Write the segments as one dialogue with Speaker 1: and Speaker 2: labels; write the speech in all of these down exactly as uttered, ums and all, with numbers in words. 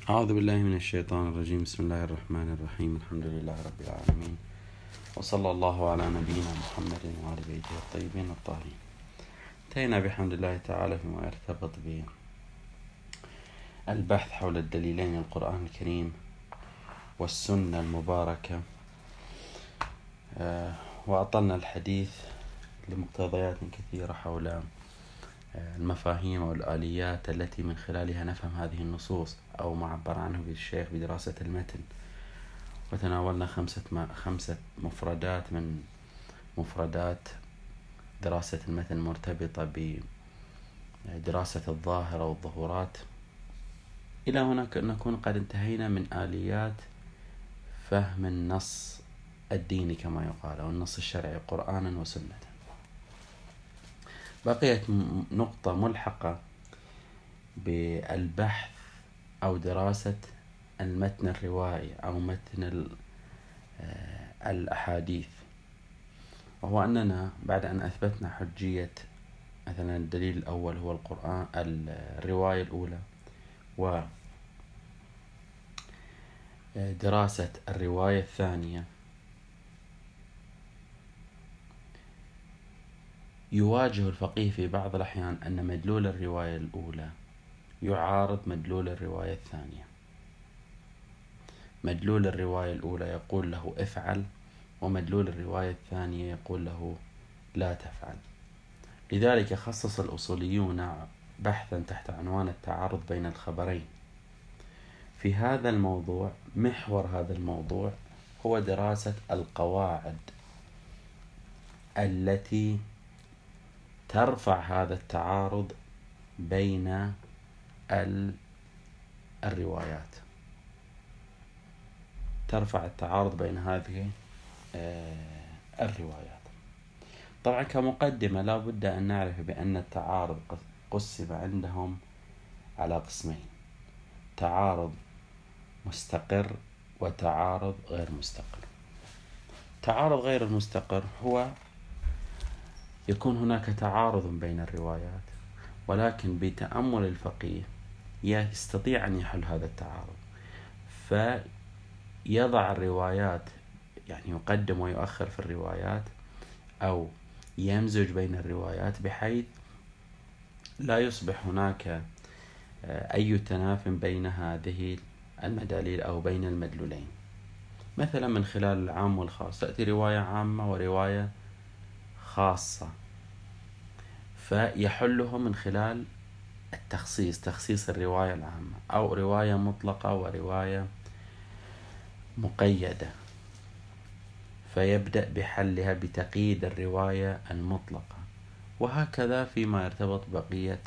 Speaker 1: أعوذ بالله من الشيطان الرجيم. بسم الله الرحمن الرحيم. الحمد لله رب العالمين، وصلى الله على نبينا محمد وعلى بيته الطيبين الطاهرين. انتهينا بحمد الله تعالى فيما يرتبط بالبحث حول الدليلين القرآن الكريم والسنة المباركة، وأطلنا الحديث لمقتضيات كثيرة حول المفاهيم والآليات التي من خلالها نفهم هذه النصوص، أو ما عبر عنه بالشيخ بدراسة المتن. وتناولنا خمسة, ما خمسة مفردات من مفردات دراسة المتن مرتبطة بدراسة الظاهرة والظهورات. إلى هنا نكون قد انتهينا من آليات فهم النص الديني كما يقال، أو النص الشرعي قرآنا وسنة. بقيت نقطة ملحقة بالبحث أو دراسة المتن الروائي أو متن الأحاديث، وهو أننا بعد أن أثبتنا حجية مثلا الدليل الأول هو القرآن الرواية الأولى، ودراسة الرواية الثانية، يواجه الفقيه في بعض الأحيان أن مدلول الرواية الأولى يعارض مدلول الرواية الثانية. مدلول الرواية الأولى يقول له افعل، ومدلول الرواية الثانية يقول له لا تفعل. لذلك خصص الأصوليون بحثا تحت عنوان التعارض بين الخبرين. في هذا الموضوع، محور هذا الموضوع هو دراسة القواعد التي ترفع هذا التعارض بين الروايات، ترفع التعارض بين هذه الروايات. طبعا كمقدمة لا بد أن نعرف بأن التعارض قسم عندهم على قسمين: تعارض مستقر وتعارض غير مستقر. تعارض غير المستقر هو يكون هناك تعارض بين الروايات، ولكن بتأمل الفقيه يستطيع أن يحل هذا التعارض، فيضع الروايات، يعني يقدم ويؤخر في الروايات، أو يمزج بين الروايات بحيث لا يصبح هناك أي تناف بين هذه المداليل أو بين المدلولين. مثلا من خلال العام والخاص، تأتي رواية عامة ورواية خاصة، فيحلهم من خلال التخصيص، تخصيص الرواية العامة، أو رواية مطلقة ورواية مقيدة، فيبدأ بحلها بتقييد الرواية المطلقة، وهكذا فيما يرتبط بقية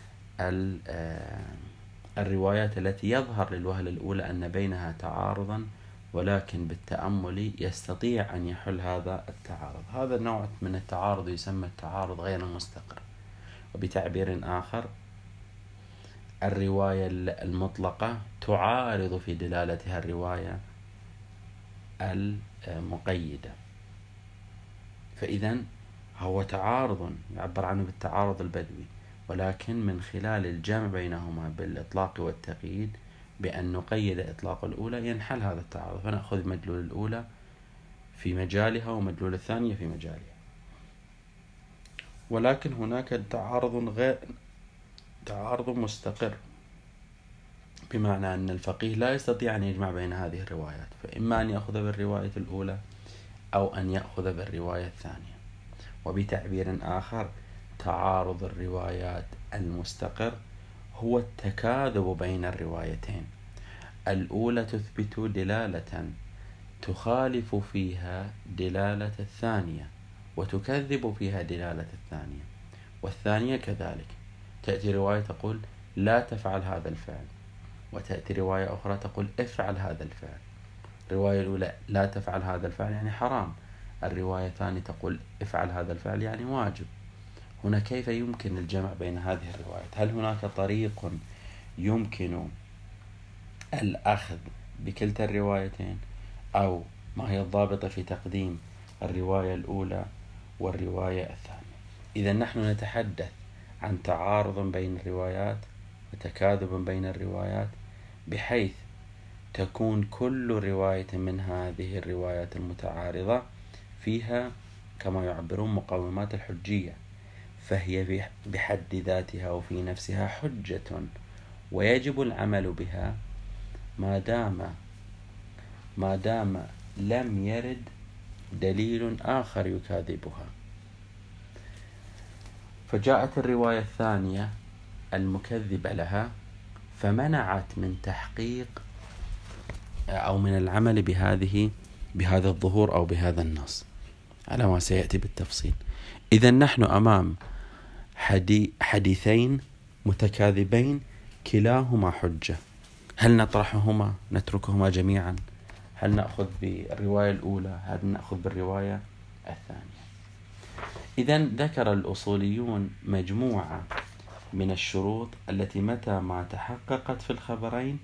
Speaker 1: الروايات التي يظهر للوهلة الأولى أن بينها تعارضا، ولكن بالتأمل يستطيع أن يحل هذا التعارض. هذا النوع من التعارض يسمى التعارض غير المستقر. وبتعبير آخر، الرواية المطلقة تعارض في دلالتها الرواية المقيدة، فإذن هو تعارض يعبر عنه بالتعارض البدوي، ولكن من خلال الجمع بينهما بالإطلاق والتقييد بأن نقيد إطلاق الأولى ينحل هذا التعارض، فنأخذ مدلول الأولى في مجالها ومدلول الثانية في مجالها. ولكن هناك تعارض غير تعارض مستقر، بمعنى أن الفقيه لا يستطيع أن يجمع بين هذه الروايات، فإما أن يأخذ بالرواية الأولى أو أن يأخذ بالرواية الثانية. وبتعبير آخر، تعارض الروايات المستقر هو التكاذب بين الروايتين. الأولى تثبت دلالة تخالف فيها دلالة الثانية، وتكذب فيها دلالة الثانية، والثانية كذلك. تأتي رواية تقول لا تفعل هذا الفعل، وتأتي رواية أخرى تقول افعل هذا الفعل. الرواية الأولى لا تفعل هذا الفعل يعني حرام، الرواية الثانية تقول افعل هذا الفعل يعني واجب. هنا كيف يمكن الجمع بين هذه الروايات؟ هل هناك طريق يمكن الأخذ بكلتا الروايتين، أو ما هي الضابطة في تقديم الرواية الأولى والرواية الثانية؟ إذا نحن نتحدث عن تعارض بين الروايات وتكاذب بين الروايات بحيث تكون كل رواية من هذه الروايات المتعارضة فيها كما يعبرون مقومات الحجية، فهي بحد ذاتها وفي نفسها حجة، ويجب العمل بها ما دام ما دام لم يرد دليل آخر يكاذبها. فجاءت الرواية الثانية المكذبة لها فمنعت من تحقيق أو من العمل بهذه بهذا الظهور أو بهذا النص على ما سيأتي بالتفصيل. إذن نحن أمام حديثين متكاذبين كلاهما حجة، هل نطرحهما نتركهما جميعا؟ هل نأخذ بالرواية الأولى؟ هل نأخذ بالرواية الثانية؟ إذن ذكر الأصوليون مجموعة من الشروط التي متى ما تحققت في الخبرين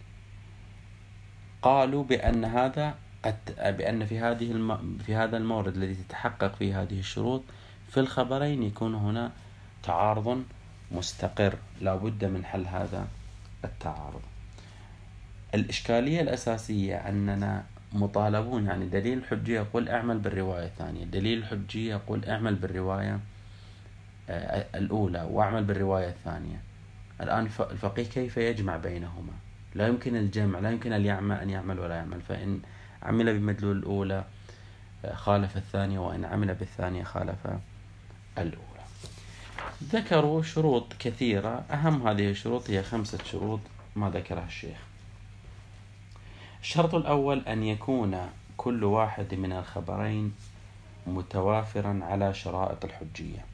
Speaker 1: قالوا بأن هذا قد بأن في هذه الم... في هذا المورد الذي تتحقق فيه هذه الشروط في الخبرين يكون هنا تعارض مستقر، لا بد من حل هذا التعارض. الإشكالية الأساسية أننا مطالبون، يعني دليل الحجية يقول اعمل بالرواية الثانية، دليل الحجية يقول اعمل بالرواية الأولى واعمل بالرواية الثانية. الآن الفقيه كيف يجمع بينهما؟ لا يمكن الجمع، لا يمكن أن يعمل, أن يعمل ولا يعمل. فإن عمل بمدلول الأولى خالف الثانية، وإن عمل بالثانية خالف الأولى. ذكروا شروط كثيرة، أهم هذه الشروط هي خمسة شروط ما ذكرها الشيخ. الشرط الأول أن يكون كل واحد من الخبرين متوافرا على شرائط الحجية،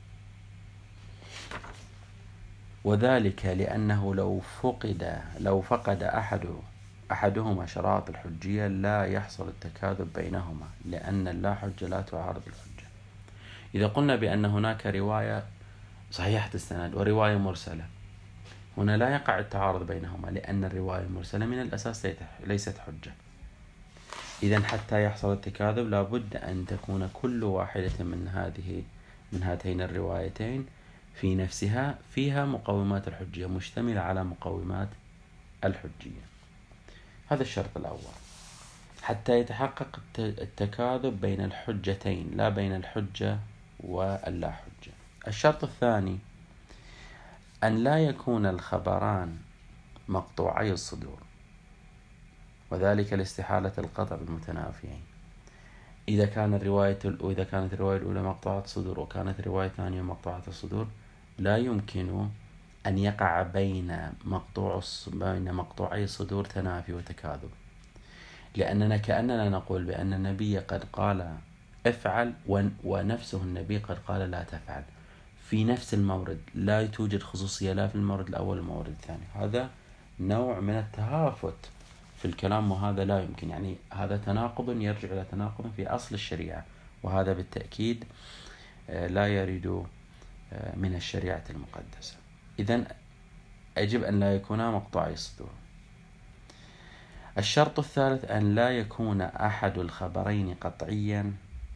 Speaker 1: وذلك لأنه لو فقد لو فقد أحد أحدهما شرائط الحجية لا يحصل التكاذب بينهما، لأن اللا حجة لا تعارض الحجة. إذا قلنا بأن هناك رواية صحيحة السند ورواية مرسلة، هنا لا يقع التعارض بينهما، لأن الرواية المرسلة من الأساس ليست حجة. إذن حتى يحصل التكاذب لابد أن تكون كل واحدة من هذه من هاتين الروايتين في نفسها فيها مقومات الحجية، مشتملة على مقومات الحجية. هذا الشرط الأول حتى يتحقق التكاذب بين الحجتين، لا بين الحجة واللا حجة. الشرط الثاني أن لا يكون الخبران مقطوعي الصدور، وذلك لاستحالة القطع بالمتنافيين. إذا كان الرواية إذا كانت الرواية الأولى مقطوعة الصدور وكانت الرواية الثانية مقطوعة الصدور، لا يمكن أن يقع بين مقطوع بين مقطوعي الصدور تنافي وتكاذب، لأننا كأننا نقول بأن النبي قد قال افعل ونفسه النبي قد قال لا تفعل في نفس المورد، لا توجد خصوصية لا في المورد الأول والمورد الثاني. هذا نوع من التهافت في الكلام، وهذا لا يمكن، يعني هذا تناقض يرجع إلى تناقض في أصل الشريعة، وهذا بالتأكيد لا يريد من الشريعة المقدسة. إذن يجب أن لا يكون مقطوعي الصدور. الشرط الثالث أن لا يكون أحد الخبرين قطعيا،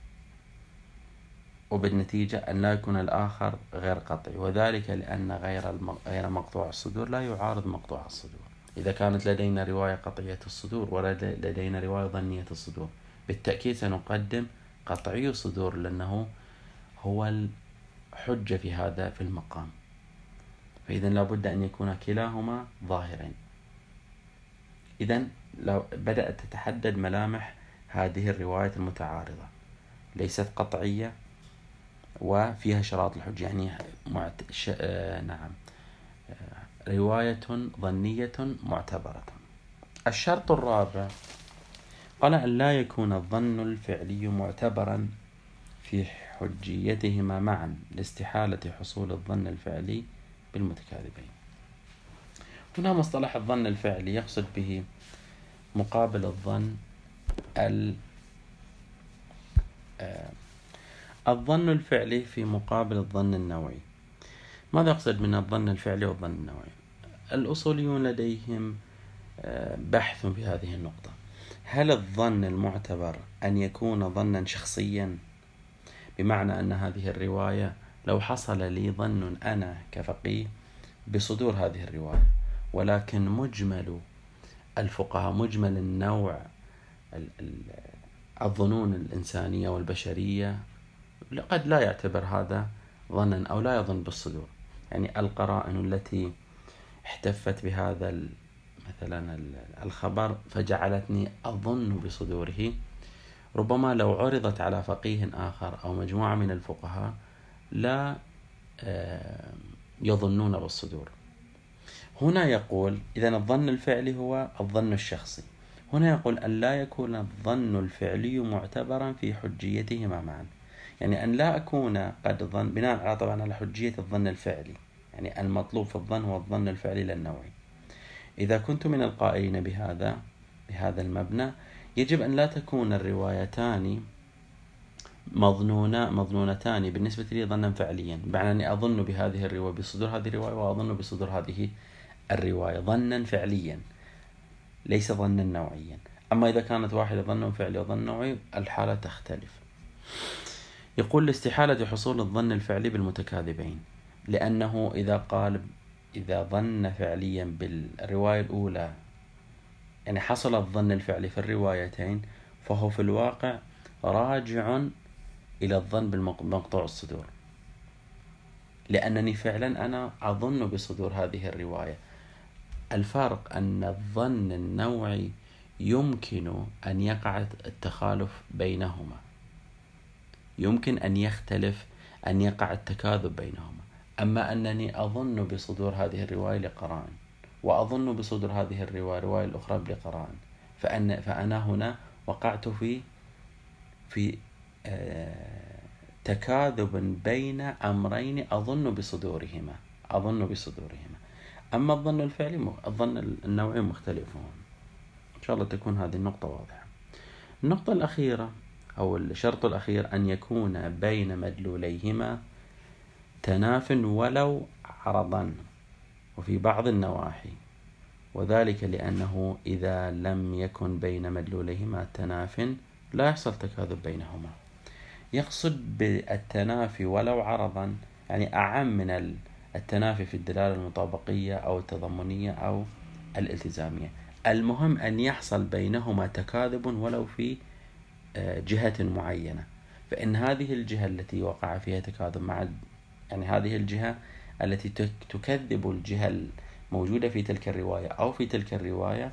Speaker 1: وبالنتيجة أن لا يكون الآخر غير قطعي، وذلك لأن غير غير مقطوع الصدور لا يعارض مقطوع الصدور. إذا كانت لدينا رواية قطعية الصدور ولدينا رواية ظنية الصدور، بالتأكيد سنقدم قطعي الصدور، لأنه هو الحجة في هذا في المقام. فإذا لابد أن يكون كلاهما ظاهرين. إذن لو بدأت تتحدد ملامح هذه الرواية المتعارضة، ليست قطعية وفيها شرائط الحجة، يعني معت... ش... آه نعم آه رواية ظنية معتبرة. الشرط الرابع قال أن لا يكون الظن الفعلي معتبرا في حجيتهما معا لاستحالة حصول الظن الفعلي بالمتكاذبين. هنا مصطلح الظن الفعلي يقصد به مقابل الظن ال آه الظن الفعلي في مقابل الظن النوعي. ماذا يقصد من الظن الفعلي والظن النوعي؟ الأصوليون لديهم بحث في هذه النقطة. هل الظن المعتبر أن يكون ظنا شخصيا، بمعنى أن هذه الرواية لو حصل لي ظن أنا كفقيه بصدور هذه الرواية، ولكن مجمل الفقهاء مجمل النوع الظنون الإنسانية والبشرية قد لا يعتبر هذا ظنا أو لا يظن بالصدور. يعني القرائن التي احتفت بهذا مثلا الخبر فجعلتني أظن بصدوره، ربما لو عرضت على فقيه آخر أو مجموعة من الفقهاء لا يظنون بالصدور. هنا يقول إذن الظن الفعلي هو الظن الشخصي. هنا يقول أن لا يكون الظن الفعلي معتبرا في حجيتهما معا، يعني أن لا أكون قد ظن بناء على طبعا على حجية الظن الفعلي، يعني المطلوب في الظن هو الظن الفعلي للنوعي. إذا كنت من القائلين بهذا بهذا المبنى يجب أن لا تكون الروايتان مظنونة مظنونتان بالنسبة لي ظنا فعليا، بمعنى أني أظن بهذه الرواية بصدور هذه الرواية وأظن بصدور هذه الرواية ظنا فعليا ليس ظنا نوعيا. أما إذا كانت واحدة ظن فعلي وظن نوعي الحالة تختلف. يقول لاستحالة حصول الظن الفعلي بالمتكاذبين، لأنه إذا قال إذا ظن فعليا بالرواية الأولى يعني حصل الظن الفعلي في الروايتين، فهو في الواقع راجع إلى الظن بمقطوع الصدور، لأنني فعلا أنا أظن بصدور هذه الرواية. الفرق أن الظن النوعي يمكن أن يقع التخالف بينهما، يمكن أن يختلف أن يقع التكاذب بينهما. أما أنني أظن بصدور هذه الرواية لقرائن وأظن بصدور هذه الرواية الرواية الأخرى لقرائن، فأنا, فأنا هنا وقعت في في آه تكاذب بين أمرين أظن بصدورهما أظن بصدورهما. أما الظن الفعلي الظن النوعي مختلف. إن شاء الله تكون هذه النقطة واضحة. النقطة الأخيرة أو الشرط الأخير أن يكون بين مدلوليهما تناف ولو عرضا وفي بعض النواحي، وذلك لأنه إذا لم يكن بين مدلوليهما تناف لا يحصل تكاذب بينهما. يقصد بالتنافي ولو عرضا يعني أعم من التنافي في الدلالة المطابقية أو التضمنية أو الالتزامية. المهم أن يحصل بينهما تكاذب ولو في جهة معينة، فإن هذه الجهة التي وقع فيها تكاذب مع يعني هذه الجهة التي تكذب الجهة الموجودة في تلك الرواية أو في تلك الرواية،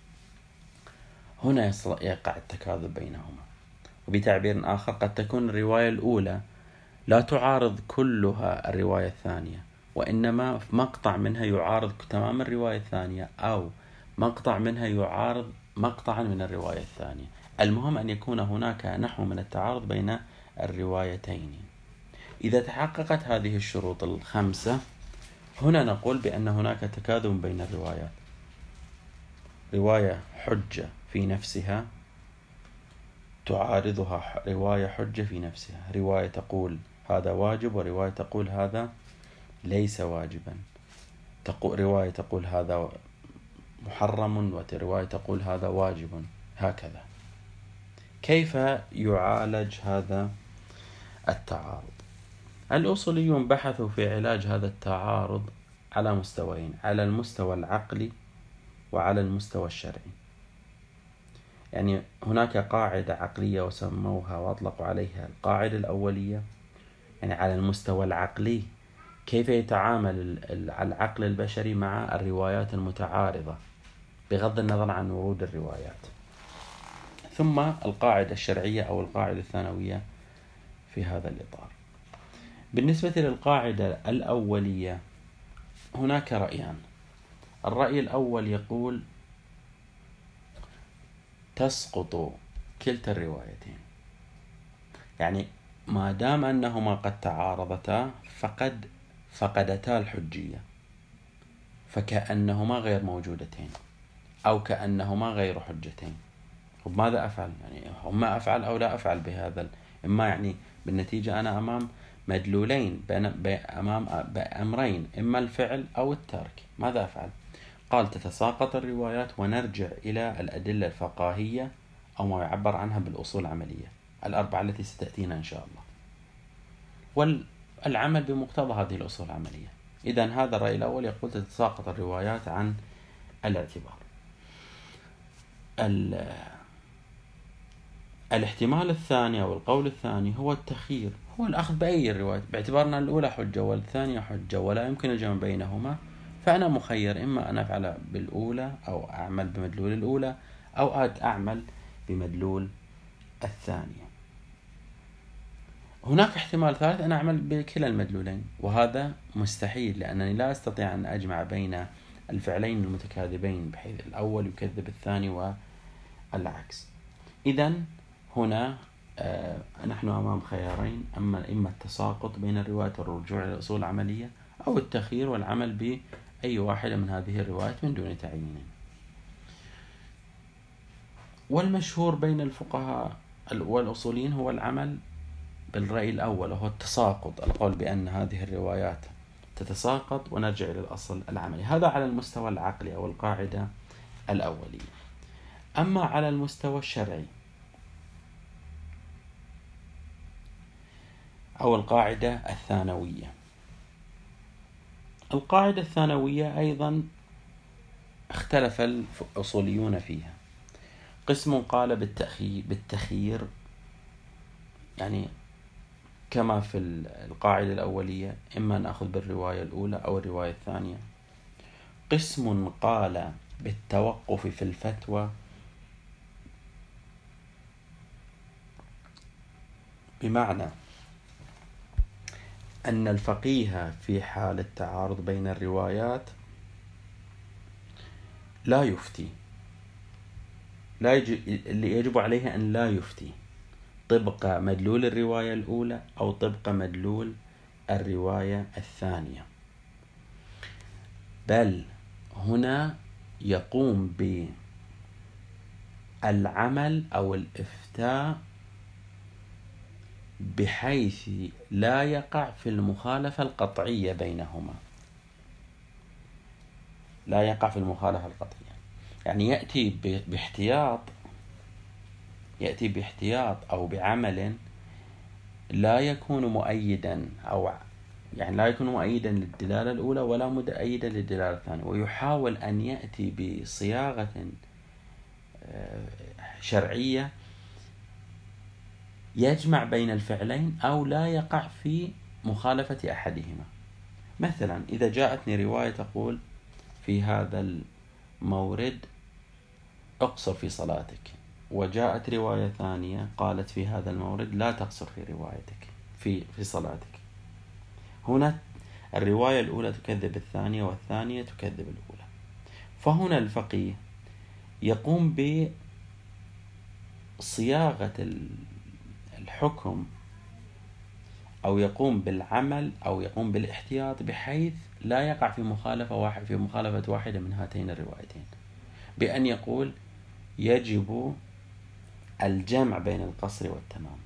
Speaker 1: هنا يقع التكاذب بينهما. وبتعبير آخر قد تكون الرواية الأولى لا تعارض كلها الرواية الثانية، وإنما مقطع منها يعارض تمام الرواية الثانية أو مقطع منها يعارض مقطعا من الرواية الثانية. المهم أن يكون هناك نحو من التعارض بين الروايتين. إذا تحققت هذه الشروط الخمسة هنا نقول بأن هناك تكاذب بين الروايات. رواية حجة في نفسها تعارضها رواية حجة في نفسها، رواية تقول هذا واجب ورواية تقول هذا ليس واجبا، تقول رواية تقول هذا محرم ورواية تقول هذا واجب، هكذا. كيف يعالج هذا التعارض؟ الأصوليون بحثوا في علاج هذا التعارض على مستويين، على المستوى العقلي وعلى المستوى الشرعي. يعني هناك قاعدة عقلية وسموها وأطلقوا عليها القاعدة الأولية، يعني على المستوى العقلي كيف يتعامل العقل البشري مع الروايات المتعارضة بغض النظر عن ورود الروايات. ثم القاعدة الشرعية أو القاعدة الثانوية في هذا الإطار. بالنسبة للقاعدة الأولية هناك رأيان. الرأي الأول يقول تسقط كلتا الروايتين، يعني ما دام أنهما قد تعارضتا فقد فقدتا الحجية، فكأنهما غير موجودتين أو كأنهما غير حجتين. وبماذا أفعل؟ يعني ما أفعل أو لا أفعل بهذا؟ إما يعني بالنتيجة أنا أمام مدلولين أمام بأمرين، إما الفعل أو الترك، ماذا أفعل؟ قال تتساقط الروايات ونرجع إلى الأدلة الفقهية أو ما يعبر عنها بالأصول العملية الأربعة التي ستأتينا إن شاء الله، والعمل بمقتضى هذه الأصول العملية. إذن هذا الرأي الأول يقول تتساقط الروايات عن الاعتبار. الاحتمال الثاني أو القول الثاني هو التخيير، هو الأخذ بأي الرواية باعتبارنا الأولى حجة والثانية حجة ولا يمكن الجمع بينهما، فأنا مخير إما أن أفعل بالأولى أو أعمل بمدلول الأولى أو أعمل بمدلول الثانية. هناك احتمال ثالث أن أعمل بكلا المدلولين، وهذا مستحيل لأنني لا أستطيع أن أجمع بين الفعلين المتكاذبين بحيث الأول يكذب الثاني والعكس. إذن هنا آه نحن أمام خيارين، أما إما التساقط بين الروايات والرجوع إلى الأصول العملية، أو التخيير والعمل بأي واحدة من هذه الروايات من دون تعيين. والمشهور بين الفقهاء والأصوليين هو العمل بالرأي الأول وهو التساقط، القول بأن هذه الروايات تتساقط ونرجع إلى الأصل العملي. هذا على المستوى العقلي أو القاعدة الأولية. أما على المستوى الشرعي أو القاعدة الثانوية، القاعدة الثانوية أيضا اختلف الأصوليون فيها. قسم قال بالتخيير، يعني كما في القاعدة الأولية إما أن أخذ بالرواية الأولى أو الرواية الثانية. قسم قال بالتوقف في الفتوى، بمعنى أن الفقيه في حال التعارض بين الروايات لا يفتي، لا يجب اللي يجب عليه أن لا يفتي طبق مدلول الرواية الأولى أو طبق مدلول الرواية الثانية، بل هنا يقوم بالعمل أو الإفتاء بحيث لا يقع في المخالفة القطعية بينهما، لا يقع في المخالفة القطعية، يعني يأتي باحتياط يأتي باحتياط أو بعمل لا يكون مؤيدا أو يعني لا يكون مؤيدا للدلالة الأولى ولا مؤيدا للدلالة الثانية، ويحاول أن يأتي بصياغة شرعية يجمع بين الفعلين أو لا يقع في مخالفة أحدهما. مثلا إذا جاءتني رواية تقول في هذا المورد اقصر في صلاتك، وجاءت رواية ثانية قالت في هذا المورد لا تقصر في روايتك في في صلاتك، هنا الرواية الأولى تكذب الثانية والثانية تكذب الأولى. فهنا الفقيه يقوم بصياغة الحكم أو يقوم بالعمل أو يقوم بالاحتياط بحيث لا يقع في مخالفة واحد في مخالفة واحدة من هاتين الروايتين، بأن يقول يجب الجمع بين القصر والتمام.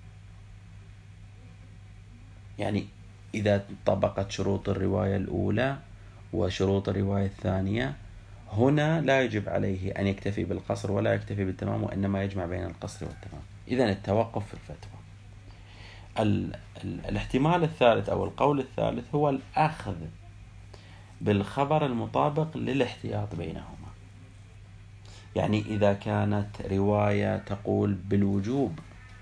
Speaker 1: يعني إذا طبقت شروط الرواية الأولى وشروط الرواية الثانية، هنا لا يجب عليه أن يكتفي بالقصر ولا يكتفي بالتمام، وإنما يجمع بين القصر والتمام. إذن التوقف في الفتوى. ال ال الاحتمال الثالث أو القول الثالث هو الأخذ بالخبر المطابق للاحتياط بينهما. يعني إذا كانت رواية تقول بالوجوب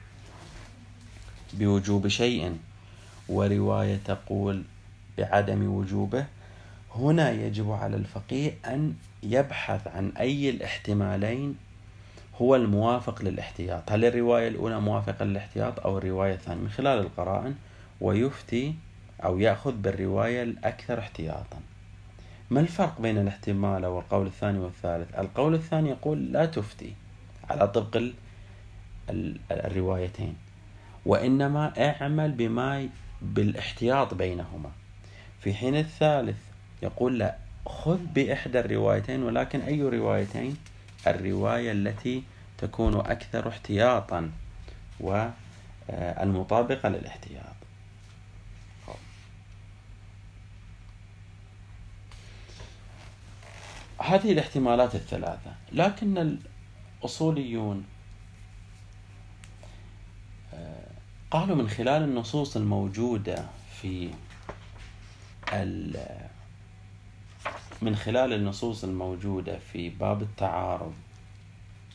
Speaker 1: بوجوب شيء ورواية تقول بعدم وجوبه، هنا يجب على الفقيه أن يبحث عن أي الاحتمالين هو الموافق للاحتياط، هل الرواية الأولى موافقة للاحتياط أو الرواية الثانية، من خلال القرائن، ويفتي أو يأخذ بالرواية الأكثر احتياطا. ما الفرق بين الاحتمال والقول الثاني والثالث؟ القول الثاني يقول لا تفتي على طبق الروايتين، وإنما اعمل بما بالاحتياط بينهما، في حين الثالث يقول لا، خذ بإحدى الروايتين، ولكن أي روايتين؟ الرواية التي تكون أكثر احتياطا والمطابقة للاحتياط. هذه الاحتمالات الثلاثة، لكن الأصوليون قالوا من خلال النصوص الموجودة في من خلال النصوص الموجودة في باب التعارض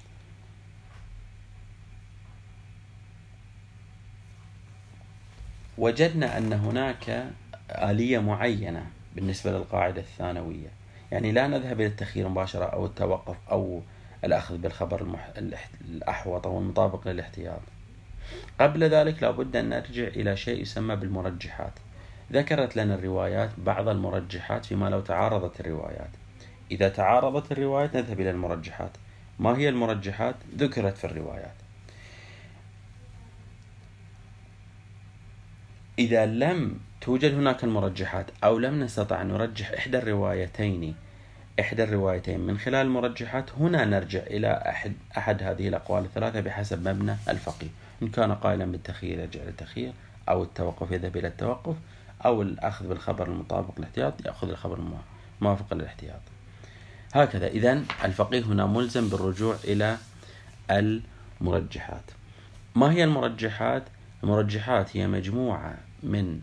Speaker 1: وجدنا أن هناك آلية معينة بالنسبة للقاعدة الثانوية، يعني لا نذهب إلى التخيير مباشرة أو التوقف أو الأخذ بالخبر المح... الأحوط أو المطابق للاحتياط. قبل ذلك لابد أن نرجع إلى شيء يسمى بالمرجحات. ذكرت لنا الروايات بعض المرجحات فيما لو تعارضت الروايات. إذا تعارضت الروايات نذهب إلى المرجحات. ما هي المرجحات؟ ذكرت في الروايات. إذا لم توجد هناك المرجحات أو لم نستطع أن نرجح إحدى الروايتين إحدى الروايتين من خلال المرجحات، هنا نرجع إلى أحد أحد هذه الأقوال الثلاثة بحسب مبنى الفقيه. إن كان قائلا بالتخيير يرجع إلى التخيير، أو التوقف يذهب إلى التوقف، أو الأخذ بالخبر المطابق للاحتياط يأخذ الخبر الموافق للاحتياط. هكذا. إذن الفقيه هنا ملزم بالرجوع إلى المرجحات. ما هي المرجحات؟ المرجحات هي مجموعة من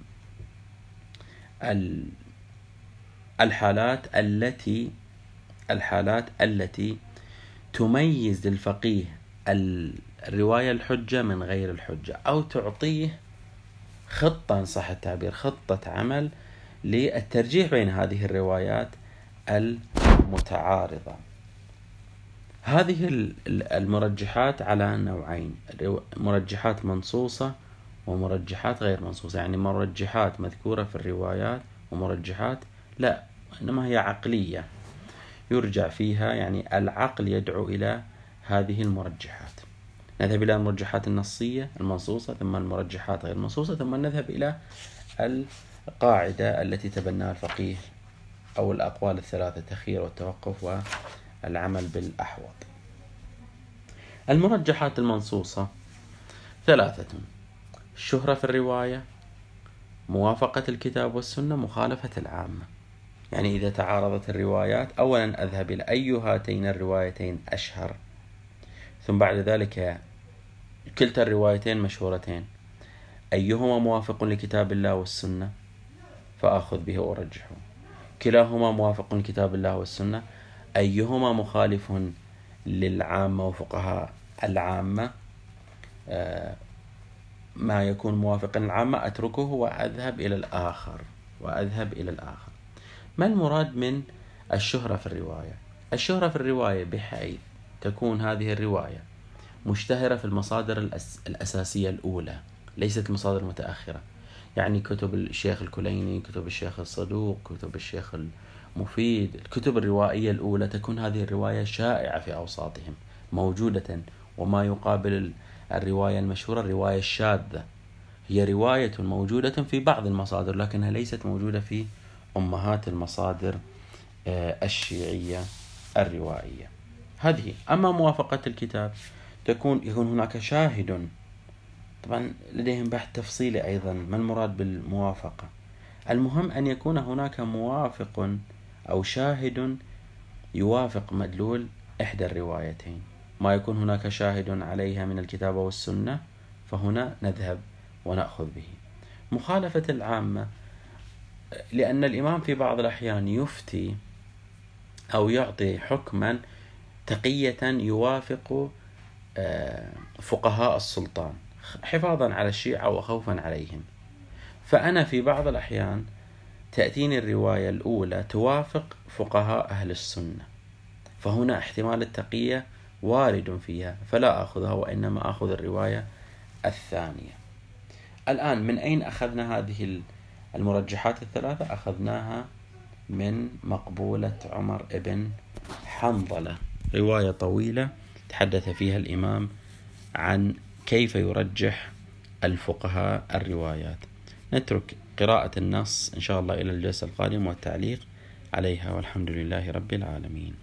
Speaker 1: الحالات التي الحالات التي تميز للفقيه الرواية الحجة من غير الحجة، أو تعطيه خطة، إن صح التعبير، خطة عمل للترجيح بين هذه الروايات المتعارضة. هذه المرجحات على نوعين: مرجحات منصوصة ومرجحات غير منصوصة. يعني مرجحات مذكورة في الروايات ومرجحات لا، إنما هي عقلية يرجع فيها، يعني العقل يدعو إلى هذه المرجحات. نذهب إلى المرجحات النصية المنصوصة، ثم المرجحات غير المنصوصة، ثم نذهب إلى القاعدة التي تبناها الفقيه أو الأقوال الثلاثة: التخيير والتوقف والعمل بالأحوط. المرجحات المنصوصة ثلاثة: الشهرة في الرواية، موافقة الكتاب والسنة، مخالفة العامة. يعني إذا تعارضت الروايات، أولا أذهب إلى أي هاتين الروايتين أشهر، ثم بعد ذلك كلتا الروايتين مشهورتين، أيهما موافق لكتاب الله والسنة فأخذ به وأرجحه، كلاهما موافق لكتاب الله والسنة، أيهما مخالف للعامة وفقهاء العامة ما يكون موافقا للعامة أتركه وأذهب إلى الآخر وأذهب إلى الآخر. ما المراد من الشهرة في الرواية؟ الشهرة في الرواية بحيث تكون هذه الرواية مشتهرة في المصادر الأس... الأساسية الأولى، ليست المصادر المتأخرة. يعني كتب الشيخ الكليني، كتب الشيخ الصدوق، كتب الشيخ المفيد، الكتب الروائية الأولى، تكون هذه الرواية شائعة في أوساطهم موجودة. وما يقابل الرواية المشهورة الرواية الشاذة، هي رواية موجودة في بعض المصادر لكنها ليست موجودة في أمهات المصادر الشيعية الروائية هذه. أما موافقة الكتاب تكون يكون هناك شاهد، طبعا لديهم بحث تفصيلي أيضا ما المراد بالموافقة. المهم أن يكون هناك موافق أو شاهد يوافق مدلول إحدى الروايتين. ما يكون هناك شاهد عليها من الكتاب والسنة فهنا نذهب ونأخذ به. مخالفة العامة، لأن الإمام في بعض الأحيان يفتي أو يعطي حكما تقية يوافق فقهاء السلطان حفاظا على الشيعة وخوفا عليهم، فأنا في بعض الأحيان تأتيني الرواية الأولى توافق فقهاء أهل السنة، فهنا احتمال التقية وارد فيها فلا أخذها وإنما أخذ الرواية الثانية. الآن من أين أخذنا هذه المرجحات الثلاثة؟ أخذناها من مقبولة عمر ابن حنظلة، رواية طويلة تحدث فيها الإمام عن كيف يرجح الفقهاء الروايات. نترك قراءة النص إن شاء الله إلى الجلسة القادمة والتعليق عليها، والحمد لله رب العالمين.